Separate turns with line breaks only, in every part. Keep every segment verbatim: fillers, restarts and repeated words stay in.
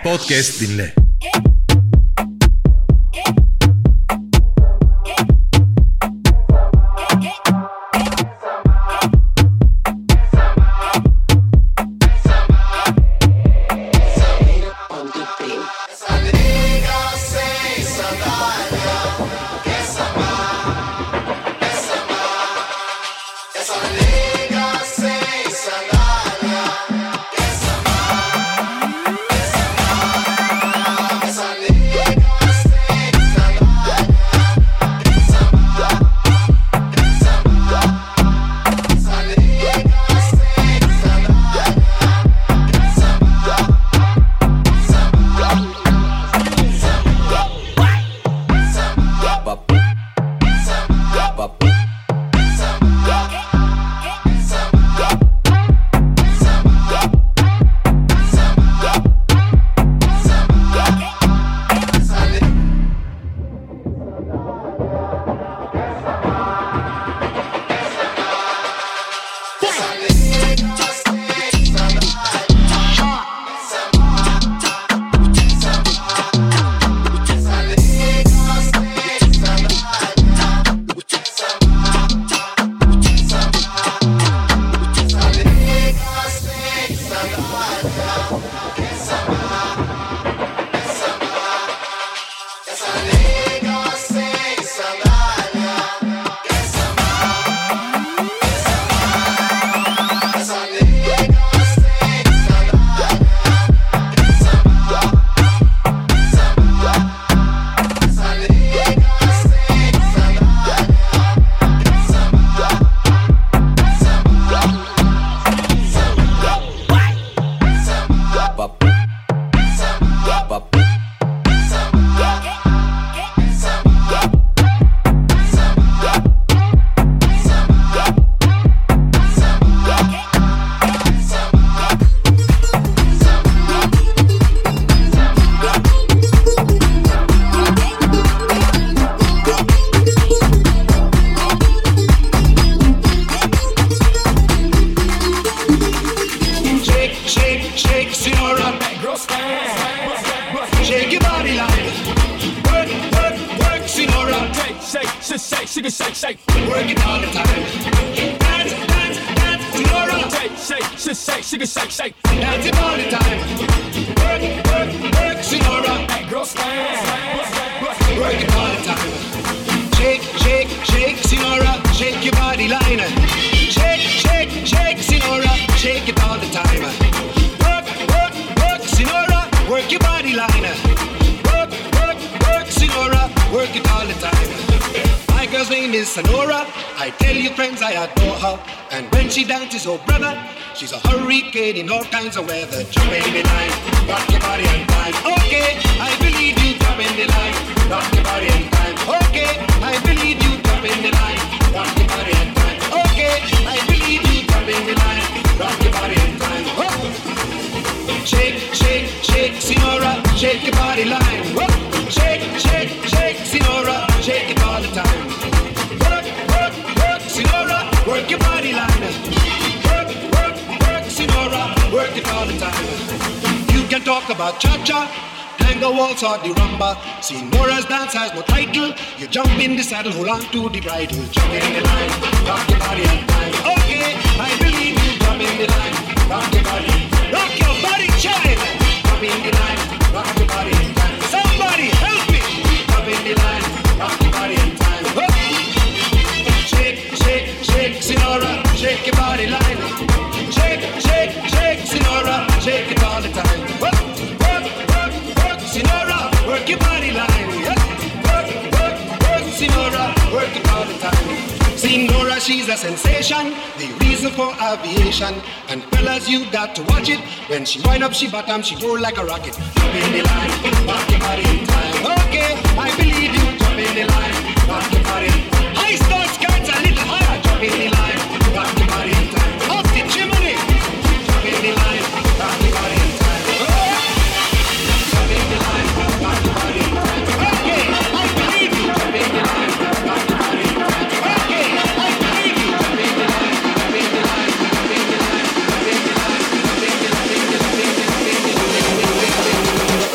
Podcast dinle.
In all kinds of weather, jump in the line, rock your body and time. Okay, I believe you, jump in the line, rock your body and time. Okay, I believe you, jump in the line, rock your body and time. Okay, I believe you, jump in the line, rock your body and time. Oh. Shake, shake, shake, Sinora, shake your body line. Oh. Shake, shake, shake, Sinora, shake it all the time. Work, work, work, Sinora, work your body line. Work it all the time. You can talk about cha-cha, tango waltz or the rumba. Senora's dance has no title. You jump in the saddle, hold on to the bridle. Jump in the line, rock your body and time. Okay, I believe you. Jump in the line, rock your body. Rock your body, child. Jump in the line, rock your body and time. Somebody help me. Jump in the line, rock your body and time. Oh. Shake, shake, shake, Senora, shake your body line. Shake, shake, shake, Senora, shake it all the time. Work, work, work, work, Senora, work your body line. Yeah. Work, work, work, Senora, work it all the time. Senora, she's a sensation, the reason for aviation. And fellas, you got to watch it. When she wind up, she bottom, she roll like a rocket. Jump in the line, rock your body in time. Okay, I believe you. Jump in the line, rock your body. High start skirts a little higher. Jump in the line, rock your body in time. Off the chimney. Jump in the line, rock your body in time. Jump in the line, rock your body in time. Okay, I believe you. Jump in the line, rock your body in time. Okay, I believe you. Jump in the line, jump in the line, jump in the line, jump in the line, jump in the line, jump in the line, jump in the line, jump in the line.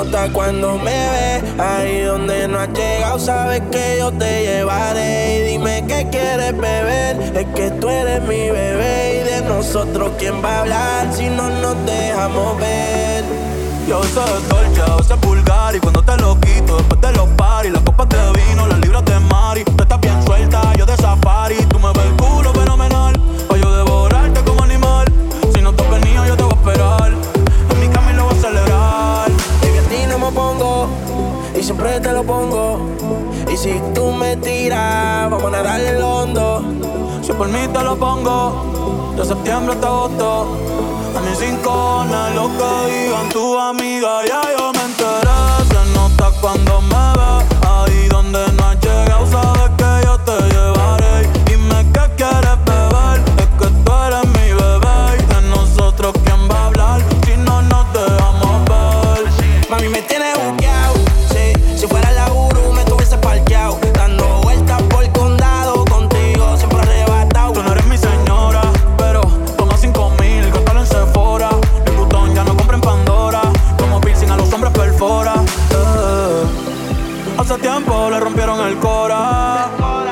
nota cuando me ves. Ahí donde no has llegado, sabes que yo te llevaré. Y dime qué quieres beber, es que tú eres mi bebé. Y de nosotros, ¿quién va a hablar si no nos dejamos ver?
Yo sé de Dolce, a veces vulgar. Y cuando te lo quito, después de los paris, las copas de vino, las libras de Mari. Tú estás bien suelta, yo de safari. Tú me ves el culo fenomenal, pa' yo devorarte como animal. Si no toca el niño, yo te voy a esperar. En mi cama y lo voy a celebrar.
Baby, a ti no me pongo, y siempre te lo pongo. Y si tú me tiras, vamos a nadar en el hondo.
Si por mí te lo pongo, de septiembre hasta agosto. A mis rincones, lo que digan tu amiga, ya yo me enteré. Se nota cuando me ves, ahí donde no has llegado, sabes que yo te llevaré. Dime qué quieres beber, es que tú eres mi bebé. Y de nosotros, ¿quién va a hablar si no nos dejamos ver?
Mami, me tienes buqueado, sí. Si fuera la Uru, me tuviese parqueado. Dando vueltas por el condado, contigo siempre arrebatado.
Tú no eres mi señora, pero toma cinco mil, gástalo en Sephora. El botón ya no compra en Pandora, como piercing a los hombres perfora. eh. Hace tiempo le rompieron el cora.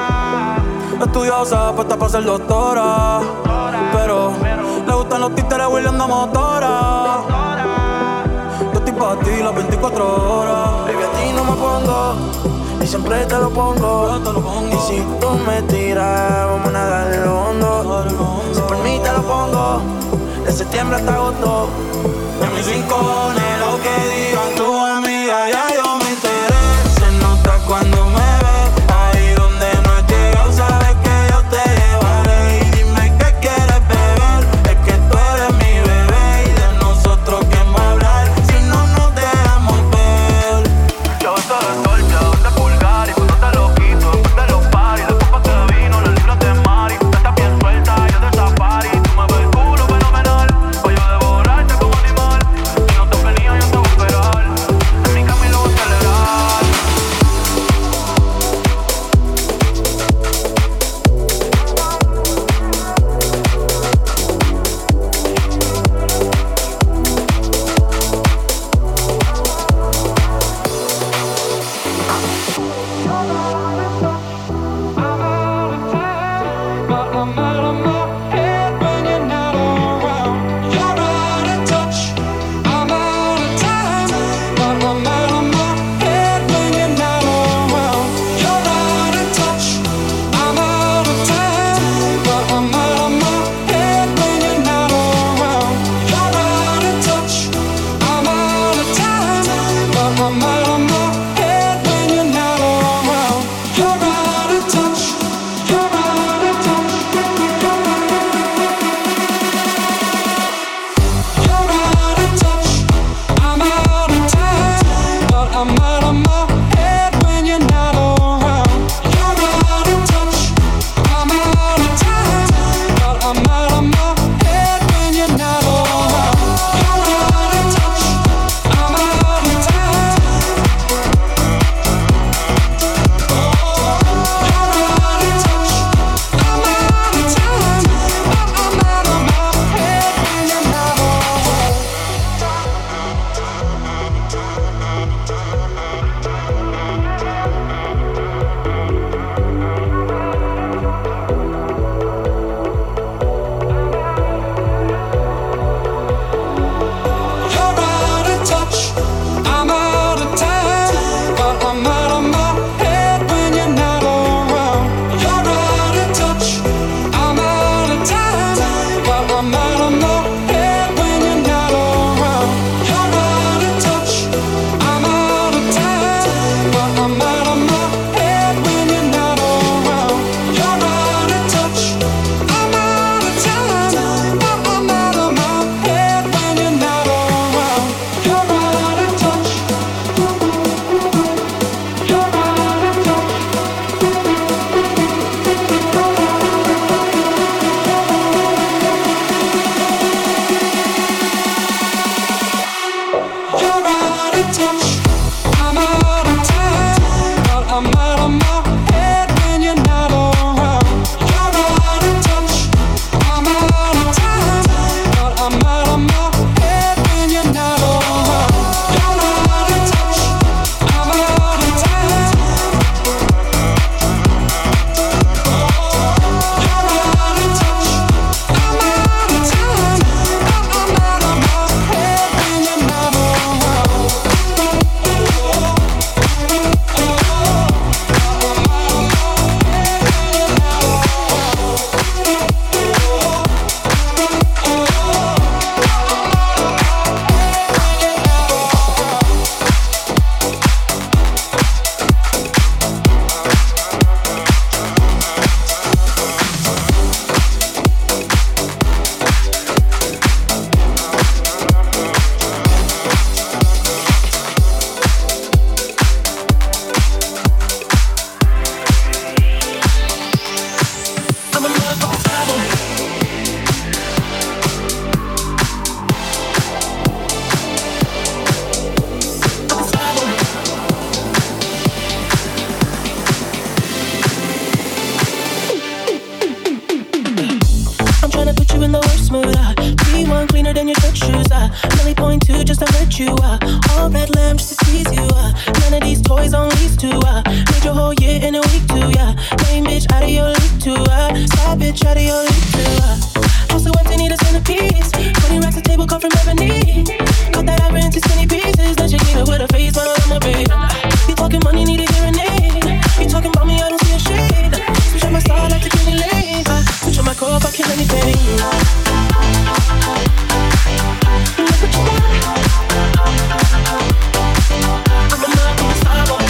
Estudiosa, puesta para ser doctora, pero le gustan los títeres huirleando motora. Yo estoy pa' ti las veinticuatro horas.
Baby, a ti no me pongo, y siempre te lo pongo.
Yo te lo pongo.
Y si tú me tiras, vamos a nadar en lo hondo. Si por mí te lo pongo, de septiembre hasta agosto.
En mis rincones, lo que digan tu amiga, ya yo me enteré. Se nota cuando me ves, ahí donde no has llegado, sabes que yo te llevaré. Y dime qué quieres beber, es que tú eres mi bebé. Y de nosotros, ¿quién va a hablar si no nos dejamos ver? Yo soy de Dolce, a veces vulgar. Y cuando te lo quito, después de los paris, las copas de vino, las libras de Mari. Tú estás bien suelta, yo de safari. Tú me ves el culo fenomenal, pa' yo devorarte como animal. Si no toca el niño, yo te voy a esperar.
on cleaner than your church shoes. Uh, Millie point two just to hurt you. Uh, all red lamb just to tease you. Uh, none of these toys on lease to. Uh, made your whole year in a week too. Yeah, main bitch out of your league too. Uh, side bitch out of your league too. Uh, house so empty, need a centerpiece. Twenty racks a table come from ebony. Cut that ever into skinny pieces. Then she clean it with a face, but I'm a babe. You talking money, need a hearing aid. You talking about me, I don't see a shade. Switch on my style like the Kenny Lane. Uh, switch on my core if I kill anything. Look what you got. I'm a mug on the sidewalk.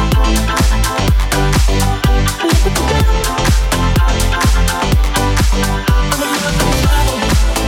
Look what you got. I'm a mug on the sidewalk.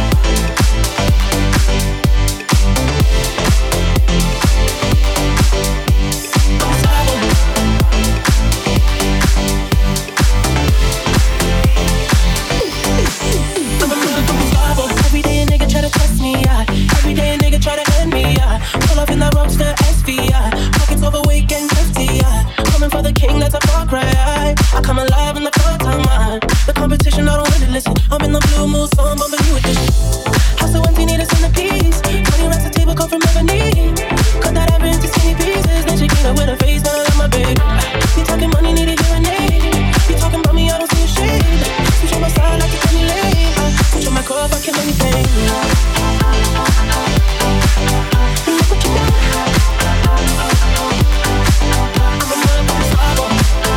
I'm in the blue mood, so I'm bumping you edition. House so empty, need a centerpiece. Twenty racks a table come from ebony. Cut that ever into skinny pieces. Then she clean up with her face, but I love my baby. You talking money, need a hearing aid. You talking about me, I don't see a shade. Switch on my side like a Kenny Lane. Switch on my core if I kill anything. Look what you got. I'm a mug on the sidewalk.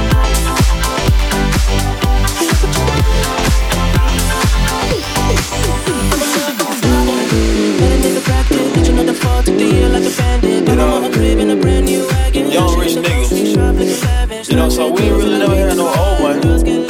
Look what you got.
Young rich nigga. You know, so we ain't really never had no old money.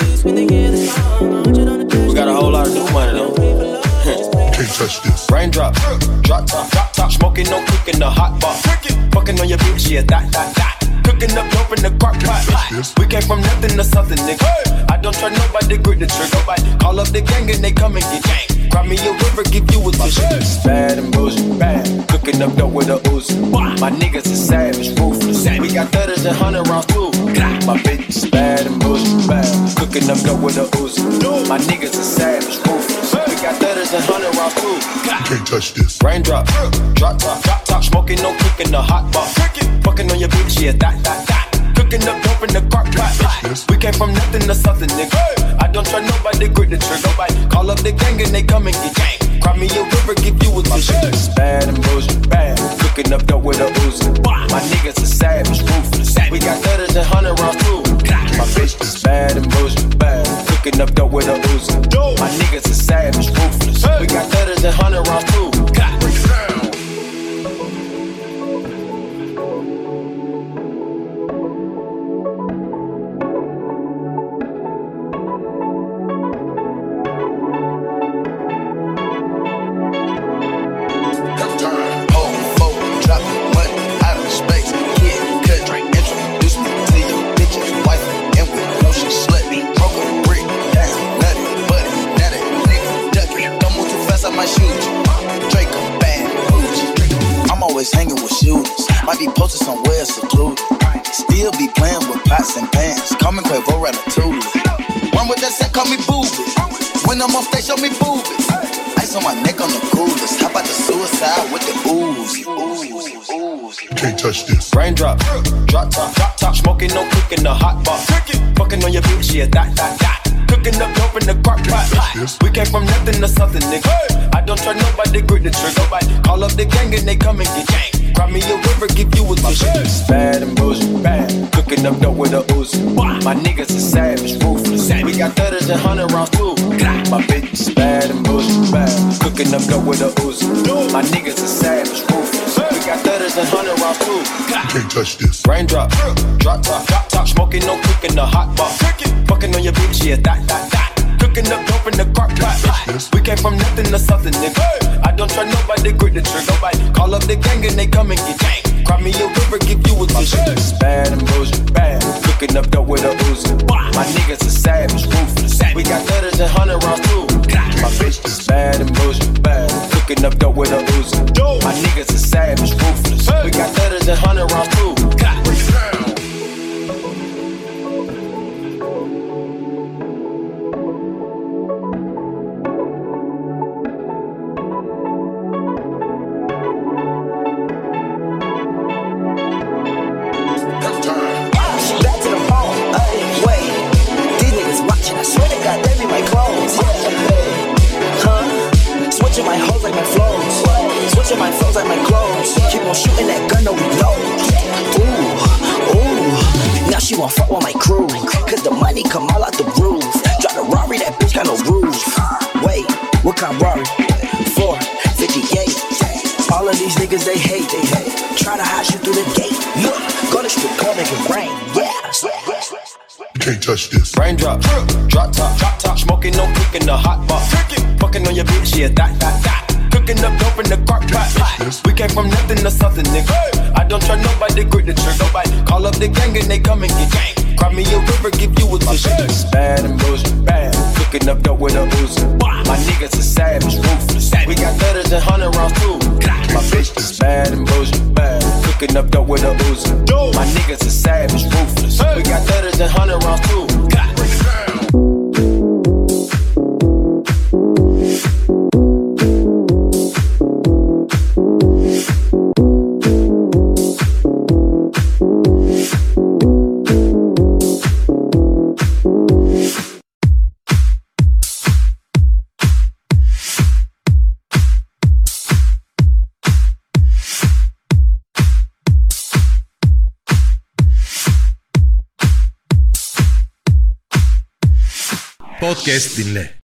We got a whole lot of new money though.
Can't touch this.
Raindrop, drop top, drop top, smoking, no cooking, the hot pot. Fucking on your bitch, yeah, that, that, that. Cooking up dope in the crock pot. We came from nothing to something, nigga. I don't try nobody, grip the trigger. Call up the gang and they come and get gang. Cry me a river, give you a tissue. Bad and bullshit, bad. Cooking up dope with a ooze. My niggas is savage, ruthless. We got thudders and hundred rounds too. My bitch is bad and bullshit, bad. Cooking up dope with a ooze. My niggas is savage, ruthless. We got thudders and hundred rounds too.
Can't touch this.
Raindrop, drop top, drop top, smoking, no cooking, the hot pot. Fucking on your bitch, yeah, that, that, that. Cooking up dope in the crock pot. We came from nothing to something, nigga. I don't try nobody, grip the trigger. Call up the gang and they come and get gang. Cry me a river, give you a tissue. Bad and bullshit, bad. Cooking up dope with a ooze. My niggas is savage, ruthless. We got thudders and hundred rounds too. My bitch is bad and bullshit, bad. Cooking up dope with a ooze. My niggas is savage, ruthless. We got thudders and hundred rounds too.
Hanging with shooters, might be posted somewhere secluded. Still be playing with pots and pans. Call me Quavo Ratatouille. Run with that set, call me Boobies. When I'm on stage, show me boobies. Ice on my neck on the coolest. How about the suicide with the ooze? Ooze, ooze.
Can't touch this.
Raindrop, drop top, drop top, smoking, no cooking, the hot pot. Fucking on your bitch, yeah, that, that, that. Cooking up dope in the crock pot. We came from nothing to something, nigga. I don't try nobody, grip the trigger. Call up the gang and they come and get gang. Cry me a river, give you a tissue. Bad and bullshit, bad. Cooking up dope with a ooze. My niggas is savage, ruthless. We got thudders and hundred rounds too. My bitch is bad and bullshit, bad. Cooking up dope with a ooze. My niggas is savage, ruthless. We got thudders and hundred rounds too.
Can't touch this.
Raindrop, drop top, drop top, smoking, no cooking, the hot pot. Fucking on your bitch, yeah, that, that, that. Cooking up dope in the crock pot. We came from nothing to something, nigga. I don't try nobody, grip the trigger. Call up the gang and they come and get gang. Cry me a river, give you a tissue. Bad and bullshit, bad. Cooking up dope with a ooze. My niggas is savage, ruthless. We got thudders and hundred rounds too. My bitch is bad and bullshit, bad. Cooking up dope with a ooze. My niggas is savage, ruthless. We got thudders and hundred rounds too.
flows. Switching my flows like my clothes. Keep on shooting that gun, no reload. Ooh, ooh. Now she won't fuck with my crew. Cause the money come all out the roof. Drive the Rari, that bitch got no roof. Wait, what kind of Rari? four fifty-eight. All of these niggas, they hate, they hate. Try to hide you through the gate. Look, go to strip club, make it rain. Yeah.
You can't touch this.
Raindrop, drop top, drop top. Smoking, no cooking, the hot pot. Fucking on your bitch, yeah, that, that, that. Cooking up dope in the crock pot. We came from nothing to something, nigga. I don't try nobody, grip the trigger. Nobody call up the gang and they come and get gang. Cry me a river, give you a tissue. Bad and bullshit, bad. Cooking up dope with a Uzi. My niggas are savage, ruthless. We got letters and hundred rounds too. My bitch is bad and bullshit, bad. Cooking up dope with a Uzi. My niggas are savage, ruthless. We got letters and hundred rounds too.
Podcast dinle.